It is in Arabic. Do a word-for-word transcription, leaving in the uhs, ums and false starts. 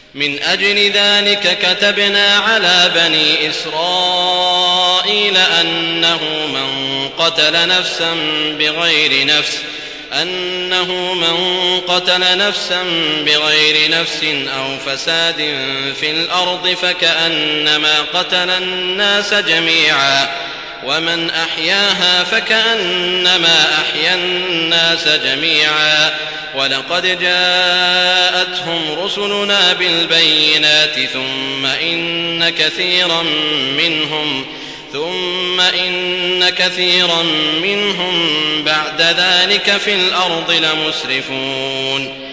من أجل ذلك كتبنا على بني إسرائيل أنه من قتل نفسا بغير نفس أنه من قتل نفسا بغير نفس أو فساد في الأرض فكأنما قتل الناس جميعا ومن أحياها فكأنما أحيا الناس جميعا ولقد جاءتهم رسلنا بالبينات ثم إن كثيرا منهم ثم إن كثيرا منهم بعد ذلك في الأرض لمسرفون